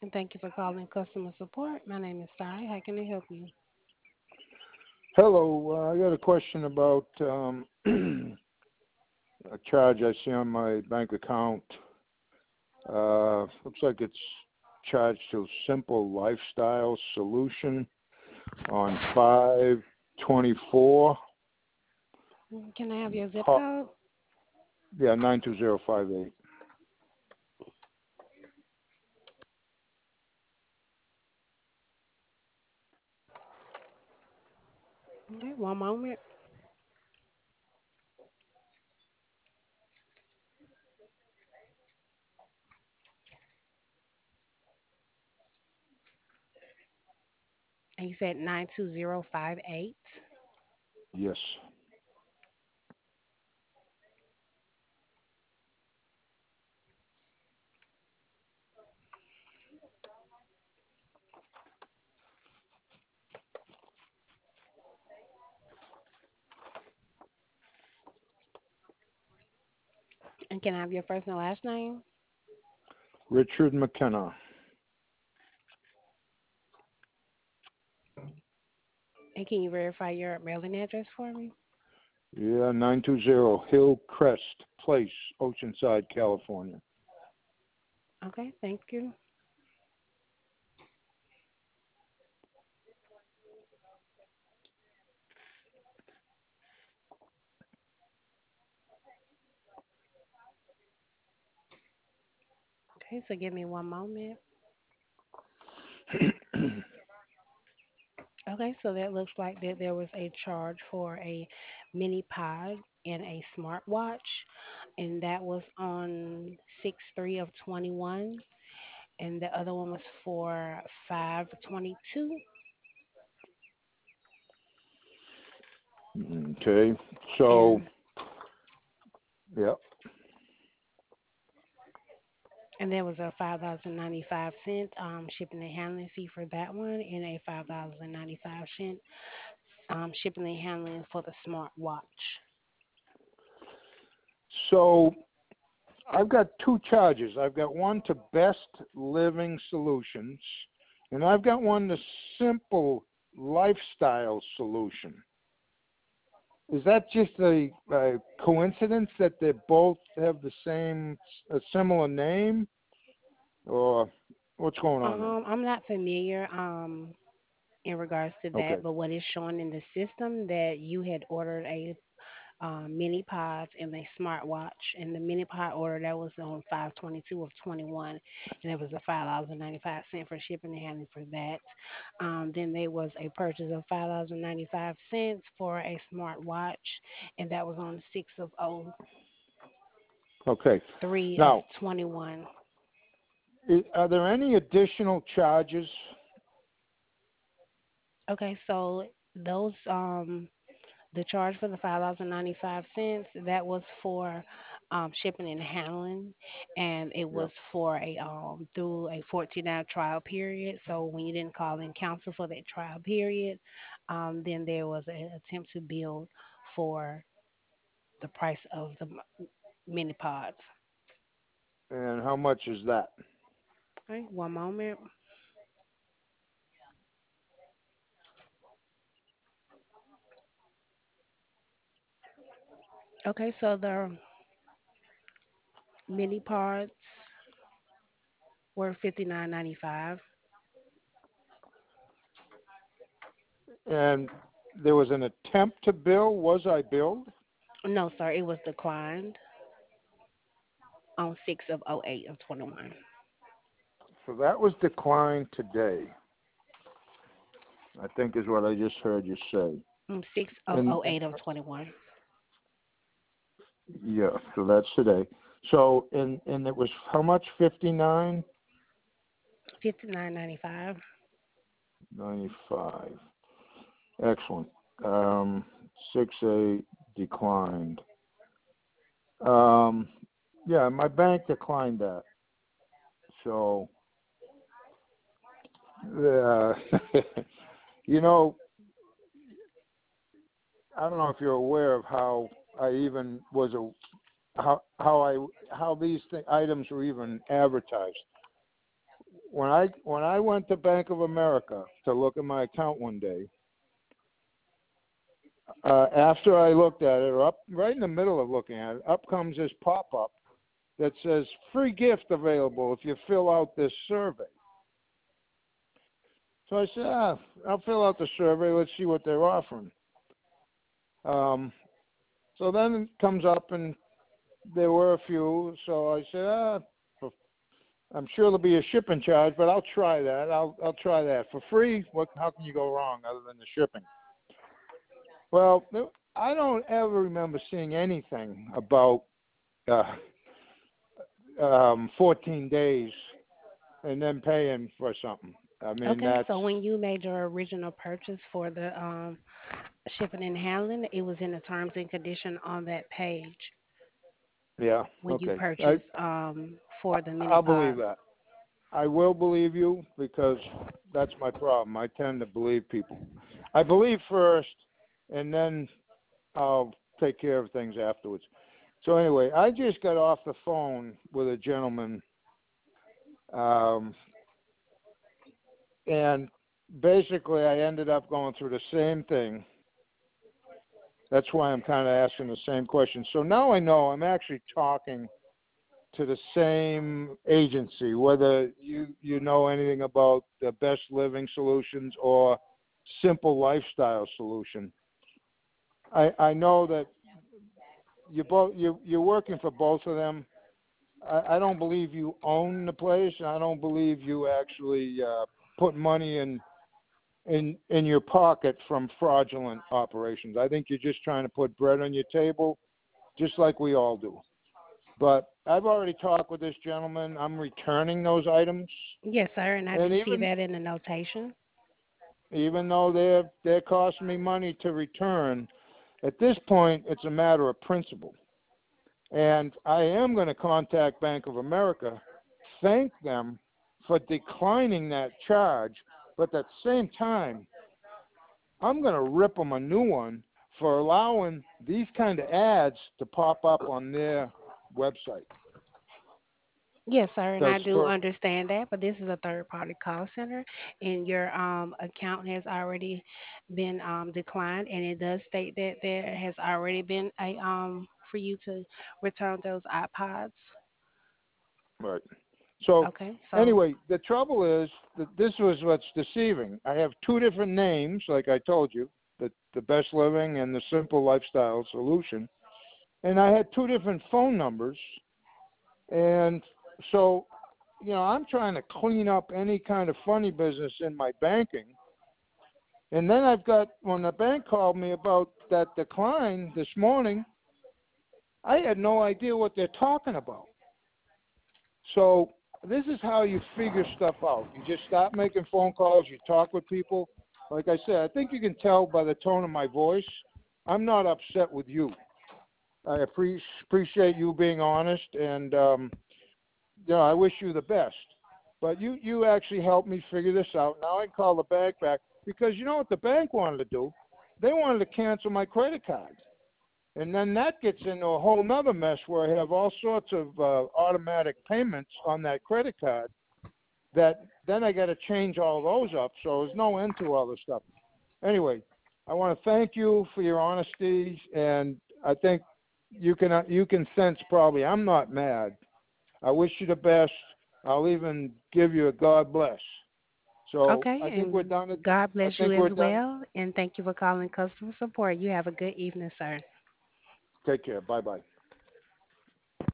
And thank you for calling customer support. My name is Sai. How can I help you? Hello, I got a question about a charge I see on my bank account. Looks like it's charged to Simple Lifestyle Solution on 5/24. Can I have your zip Ho- code? Yeah, 92058. Okay, one moment. And you said 92058. Yes. And can I have your first and last name? Richard McKenna. And can you verify your mailing address for me? Yeah, 920 Hillcrest Place, Oceanside, California. Okay, thank you. Okay, so give me one moment. Okay, so that looks like that there was a charge for a mini pod and a smartwatch, and that was on 6/3 of 21, and the other one was for 5/22. Okay, so, And yeah, and there was a $5.95 shipping and handling fee for that one, and a $5.95 shipping and handling for the smartwatch. so I've got two charges. I've got one to Best Living Solutions, and I've got one to Simple Lifestyle Solution. Is that just a coincidence that they both have a similar name, or what's going on there? I'm not familiar in regards to that, Okay, but what is showing in the system that you had ordered a mini pods and a smartwatch, and the mini pod order that was on 5/22 of 21, and it was a $5.95 for shipping and handling for that. Then there was a purchase of $5.95 for a smartwatch, and that was on 6 of okay. 03 of Now, 21. are there any additional charges? Okay, so those the charge for the $5.95 that was for shipping and handling, and it Yeah. was for a through a 14-hour trial period. So when you didn't call in counsel for that trial period, then there was an attempt to bill for the price of the mini pods. And how much is that? Okay, one moment. Okay, so the mini pods were 59.95. And there was an attempt to bill. Was I billed? No, sir, it was declined on 6 of '08 of 21. So that was declined today, I think is what I just heard you say. 6 of And '08 of 21. yeah, so that's today. So and it was how much? 59.95. 59.95. Excellent. 6A declined. Um, yeah, my bank declined that. So, uh, you know, I don't know if you're aware of how I even was how these items were even advertised. when I went to Bank of America to look at my account one day, after I looked at it, or up right in the middle of looking at it, up comes this pop-up that says free gift available if you fill out this survey. So I said, I'll fill out the survey. Let's see what they're offering. So then it comes up, and there were a few. So I said, I'm sure there'll be a shipping charge, but I'll try that. I'll try that for free. How can you go wrong other than the shipping? Well, I don't ever remember seeing anything about 14 days and then paying for something. I mean, Okay, that's so when you made your original purchase for the shipping and handling, it was in the terms and condition on that page yeah, when you okay. purchased for the mini I'll believe pods. that. I will believe you because that's my problem. I tend to believe people. I believe first, and then I'll take care of things afterwards. So anyway, I just got off the phone with a gentleman, um, and basically I ended up going through the same thing. That's why I'm kind of asking the same question. So now I know I'm actually talking to the same agency, whether you know anything about the Best Living Solutions or Simple Lifestyle Solution. I know that you're working for both of them. I don't believe you own the place, and I don't believe you actually put money in your pocket from fraudulent operations. I think you're just trying to put bread on your table, just like we all do. But I've already talked with this gentleman. I'm returning those items, Yes, sir, and I and do see that in the notation. even though they're costing me money to return, at this point it's a matter of principle. And I am going to contact Bank of America, thank them for declining that charge, but at the same time, I'm going to rip them a new one for allowing these kind of ads to pop up on their website. Yes, sir, and Because I do for understand that, but this is a third party call center and your account has already been declined and it does state that there has already been a for you to return those iPods. right. So Okay, so anyway, the trouble is that this was what's deceiving. I have two different names, like I told you, the Best Living and the Simple Lifestyle Solution, and I had two different phone numbers, and so I'm trying to clean up any kind of funny business in my banking, and then I've got when the bank called me about that decline this morning, I had no idea what they're talking about. So this is how you figure stuff out. You just stop making phone calls. You talk with people. Like I said, I think you can tell by the tone of my voice. I'm not upset with you. I appreciate you being honest, and I wish you the best. But you actually helped me figure this out. Now I can call the bank back because you know what the bank wanted to do? They wanted to cancel my credit card. And then that gets into a whole nother mess where I have all sorts of automatic payments on that credit card that then I got to change all those up. So there's no end to all this stuff. Anyway, I want to thank you for your honesty, and I think you can sense probably I'm not mad. I wish you the best. I'll even give you a God bless. So okay, I think we're and done. God I bless you think as we're done. well, and thank you for calling customer support. You have a good evening, sir. Take care. Bye bye.